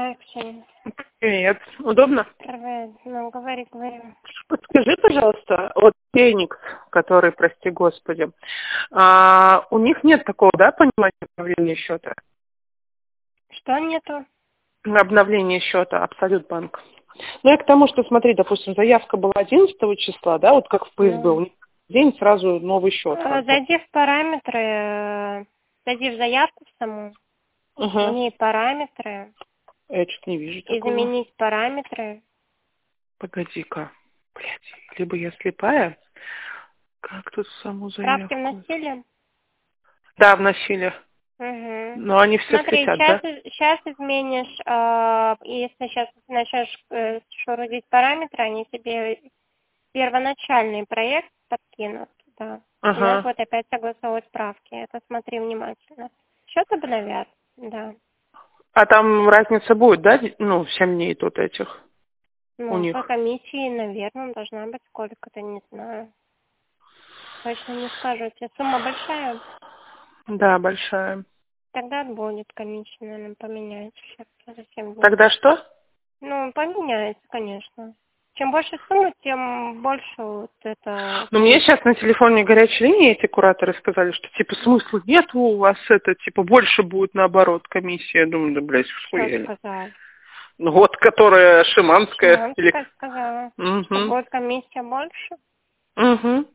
Да, Ксения. Привет. Удобно? Привет. Ну, говори. Подскажи, пожалуйста, вот Феникс, который, прости господи, у них нет такого, да, понимания обновления счета? Что нету? Обновление счета, Абсолют банк. Ну, я к тому, что, смотри, допустим, заявка была 11 числа, да, вот как в ПСБ, у них день сразу новый счет. Зайди в параметры, зайди в заявку в саму, в ней параметры, Я что-то не вижу такого. изменить параметры. Погоди-ка, блядь, либо я слепая, как тут саму заявку? Справки вносили? Да, вносили. Угу. Но они все Смотри, хотят, да? сейчас изменишь, если сейчас начнешь шурудить параметры, они тебе первоначальный проект подкинут, да. И надо будет опять согласовывать справки. Это смотри внимательно. Счет обновят, да. А там разница будет, да? Ну, 7 дней тут этих у Ну, них. по комиссии, наверное, должна быть сколько-то, не знаю. Точно не скажу. Тебе сумма большая? Да, большая. Тогда будет комиссия, наверное, поменяется сейчас за 7 дней. Тогда что? Ну, поменяется, конечно. Чем больше сумма, тем больше вот это... Ну, мне сейчас на телефоне горячей линии эти кураторы сказали, что, типа, смысла нет у вас это, типа, больше будет наоборот комиссия. Я думаю, да, блядь, Что сказал? Ну, вот, которая Шиманская. Шиманская сказала, что будет комиссия больше. Угу.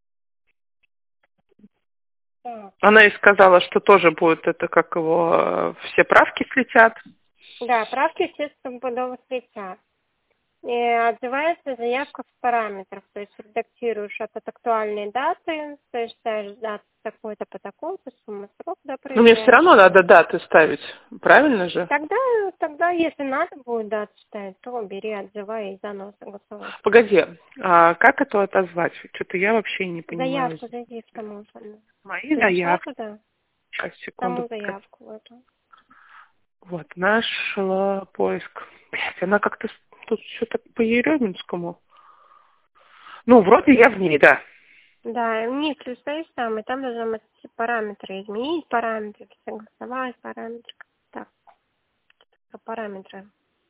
Да. Она и сказала, что тоже будет это, как его, все правки слетят. Да, правки, естественно, будут слетят. И отзывается заявка в параметрах, то есть редактируешь от актуальной даты, то есть ставишь дату такой-то по такой-то, сумма, срок, да, Но мне все равно надо даты ставить, правильно же? Тогда, если надо будет дату ставить, то бери, отзывай и заново согласовывай. Погоди, а как это отозвать? Что-то я вообще не понимаю. Заявку зайди в саму. Мои заявки. Туда? Сейчас, секунду. Саму заявку в эту. Вот, нашла поиск. Блять, она как-то тут что-то по Еременскому. Ну, вроде я в ней, да. Да, вниз листаешь там, и там должны быть параметры. Изменить параметры, согласовать параметры. Так, параметры.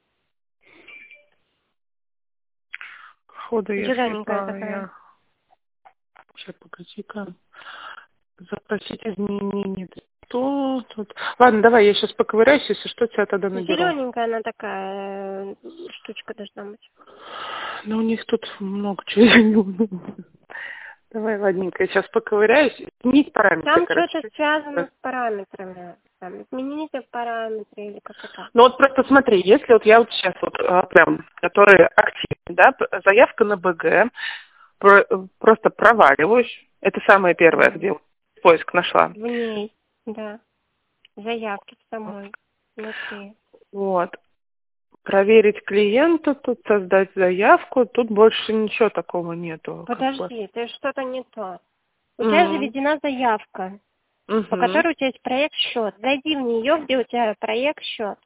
Походу я Зелененькая слепая. такая. Сейчас, погоди-ка. Запросить изменения. Что тут? Ладно, давай, я сейчас поковыряюсь, если что, тебя тогда наберу. Зелененькая она такая штучка должна быть. Ну, у них тут много чего. Давай, ладненько, я сейчас поковыряюсь. Изменить параметры, Там короче. что-то связано с параметрами. Там, измените параметры или как-то. Ну вот просто смотри, если вот я вот сейчас вот прям, которые активны, да, заявка на БГ, просто проваливаюсь. Это самое первое, где поиск нашла. В ней, да. Заявки в самой. Внутри. Вот. Проверить клиента, тут создать заявку, тут больше ничего такого нету. Подожди, ты что-то не то. У тебя заведена заявка, по которой у тебя есть проект счет. Зайди в нее, где у тебя проект счет.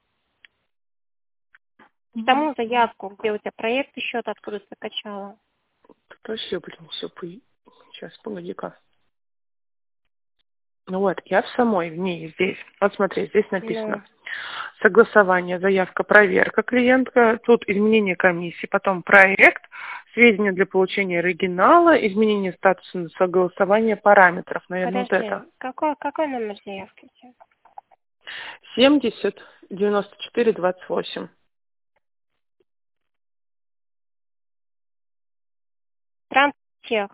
В саму заявку, где у тебя проект и счет, откуда ты качала. Подожди, блин, все, сейчас, погоди-ка. Ну вот, я в самой, в ней, здесь. Вот смотри, здесь написано. Согласование, заявка, проверка клиентка, тут изменение комиссии, потом проект, сведения для получения оригинала, изменение статуса согласования параметров. Наверное, Подожди, вот это. какой номер заявки у тебя? 70 94 28. Транстех.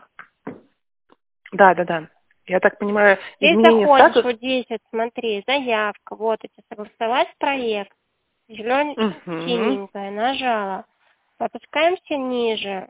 Да. Я так понимаю, Ты изменение заходишь статуса. вот здесь, вот, смотри, заявка, вот эти, согласовать проект. Синенькая, нажала. Опускаемся ниже.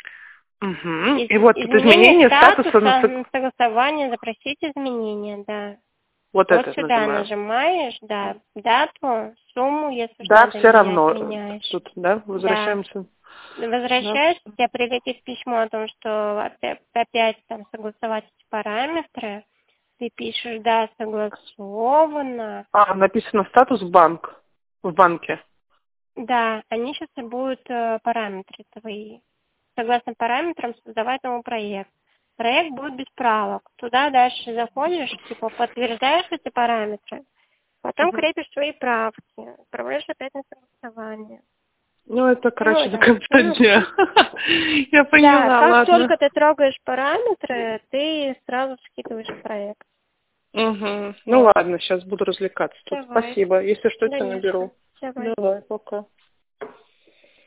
И вот тут изменение статуса на согласование, запросить изменения, да. Вот это сюда нажимаю. нажимаешь, да, дату, сумму, если да, надо все менять, равно. меняешь. Тут, да, возвращаемся. Возвращаешься, тебе прилетит письмо о том, что опять там согласовать эти параметры. Ты пишешь, да, согласовано. Написано статус банк. В банке. Да, они сейчас и будут параметры твои. Согласно параметрам создавать новый проект. Проект будет без правок. Туда дальше заходишь, типа подтверждаешь эти параметры. Потом крепишь свои правки, отправляешь опять на согласование. Ну, это, короче, до конца дня. Я поняла, да, как ладно. только ты трогаешь параметры, ты сразу скидываешь проект. Угу. Ну, ладно, сейчас буду развлекаться тут. Давай. Спасибо. Если что, я Конечно. наберу. Давай. Давай, пока.